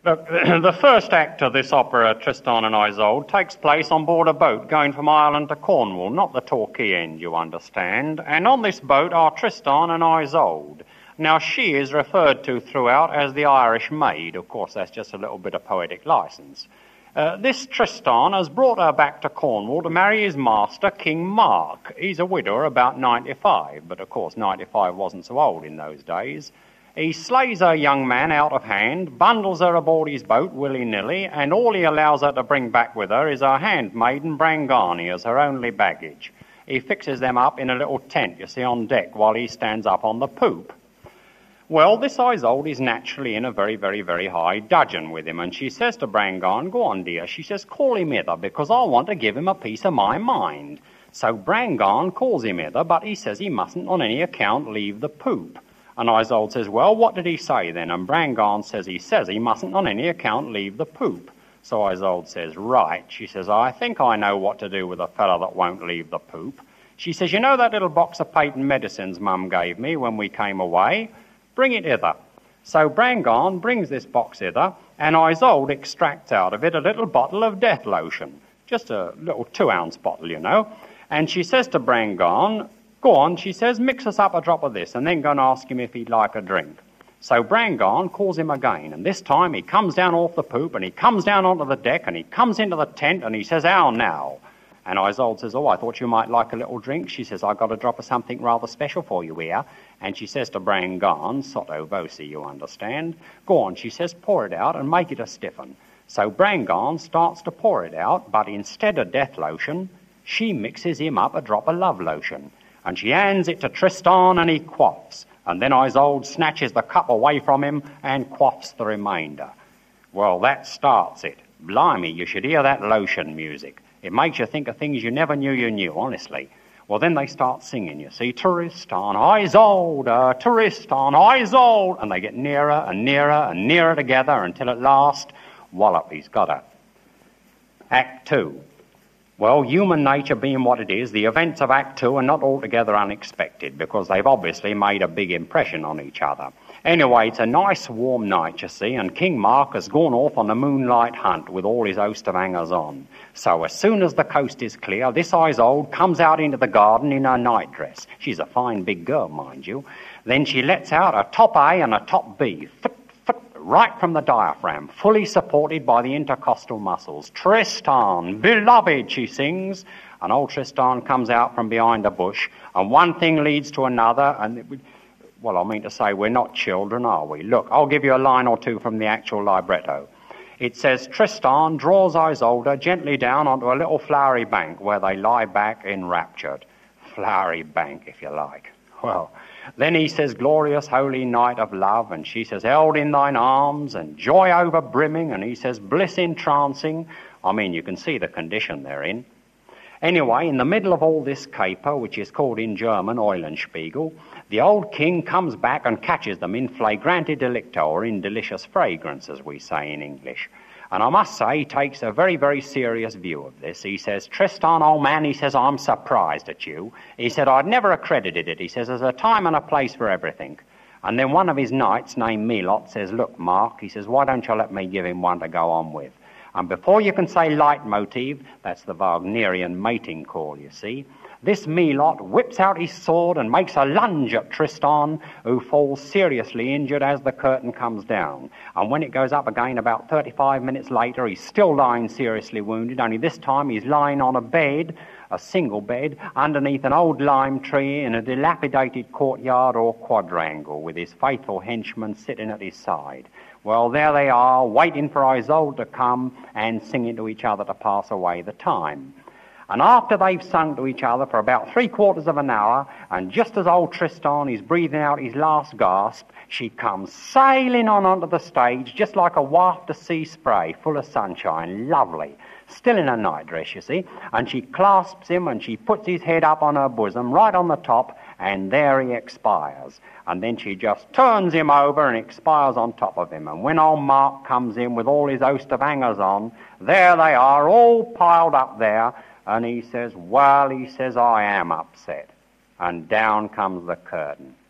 Look, the first act of this opera, Tristan and Isolde, takes place on board a boat going from Ireland to Cornwall, not the Torquay end, you understand. And on this boat are Tristan and Isolde. Now, she is referred to throughout as the Irish maid. Of course, that's just a little bit of poetic license. This Tristan has brought her back to Cornwall to marry his master, King Mark. He's a widower, about 95, but of course 95 wasn't so old in those days. He slays her young man out of hand, bundles her aboard his boat willy-nilly, and all he allows her to bring back with her is her handmaiden Brangani as her only baggage. He fixes them up in a little tent, you see, on deck, while he stands up on the poop. Well, this Isolde is naturally in a very, very, very high dudgeon with him, and she says to Brangon, "Go on, dear," she says, "call him hither, because I want to give him a piece of my mind." So Brangon calls him hither, but he says he mustn't on any account leave the poop. And Isolde says, "Well, what did he say then?" And Brangon says he mustn't on any account leave the poop. So Isolde says, "Right." She says, "I think I know what to do with a fellow that won't leave the poop." She says, "You know that little box of patent medicines Mum gave me when we came away? Bring it hither." So Brangon brings this box hither, and Isolde extracts out of it a little bottle of death lotion. Just a little 2-ounce bottle, you know. And she says to Brangon, "Go on," she says, "mix us up a drop of this, and then go and ask him if he'd like a drink." So Brangon calls him again, and this time he comes down off the poop, and he comes down onto the deck, and he comes into the tent, and he says, "How now?" And Isolde says, "Oh, I thought you might like a little drink." She says, "I've got a drop of something rather special for you here." And she says to Brangon, sotto voce, you understand, "Go on," she says, "pour it out and make it a stiff'un." So Brangon starts to pour it out, but instead of death lotion, she mixes him up a drop of love lotion. And she hands it to Tristan, and he quaffs. And then Isolde snatches the cup away from him and quaffs the remainder. Well, that starts it. Blimey, you should hear that lotion music. It makes you think of things you never knew you knew, honestly. Well, then they start singing, you see, Tristan, Isolde, Tristan, Isolde. And they get nearer and nearer and nearer together until at last, wallop, he's got her. Act 2. Well, human nature being what it is, the events of Act 2 are not altogether unexpected, because they've obviously made a big impression on each other. Anyway, it's a nice warm night, you see, and King Mark has gone off on a moonlight hunt with all his host of hangers-on. So as soon as the coast is clear, this Isolde comes out into the garden in her nightdress. She's a fine big girl, mind you. Then she lets out a top A and a top B, right from the diaphragm, fully supported by the intercostal muscles. "Tristan, beloved," she sings, and old Tristan comes out from behind a bush, and one thing leads to another, and, well, I mean to say, we're not children, are we? Look, I'll give you a line or two from the actual libretto. It says, Tristan draws Isolde gently down onto a little flowery bank where they lie back enraptured. Flowery bank, if you like. Well, then he says, glorious holy night of love, and she says, held in thine arms, and joy overbrimming, and he says, bliss entrancing. I mean, you can see the condition they're in. Anyway, in the middle of all this caper, which is called in German Eulenspiegel, the old king comes back and catches them in flagrante delicto, or in delicious fragrance, as we say in English. And I must say, he takes a very, very serious view of this. He says, Tristan, old man, he says, I'm surprised at you. He said, I'd never accredited it. He says, there's a time and a place for everything. And then one of his knights, named Melot, says, look, Mark, he says, why don't you let me give him one to go on with? And before you can say leitmotif, that's the Wagnerian mating call, you see, this Melot whips out his sword and makes a lunge at Tristan, who falls seriously injured as the curtain comes down. And when it goes up again about 35 minutes later, he's still lying seriously wounded, only this time he's lying on a bed, a single bed, underneath an old lime tree in a dilapidated courtyard or quadrangle, with his faithful henchman sitting at his side. Well, there they are, waiting for Isolde to come and singing to each other to pass away the time. And after they've sung to each other for about 3/4 of an hour, and just as old Tristan is breathing out his last gasp, she comes sailing on onto the stage, just like a waft of sea spray, full of sunshine, lovely, still in her nightdress, you see, and she clasps him and she puts his head up on her bosom, right on the top, and there he expires. And then she just turns him over and expires on top of him. And when old Mark comes in with all his host of hangers-on, there they are, all piled up there, and he says, well, he says, I am upset. And down comes the curtain.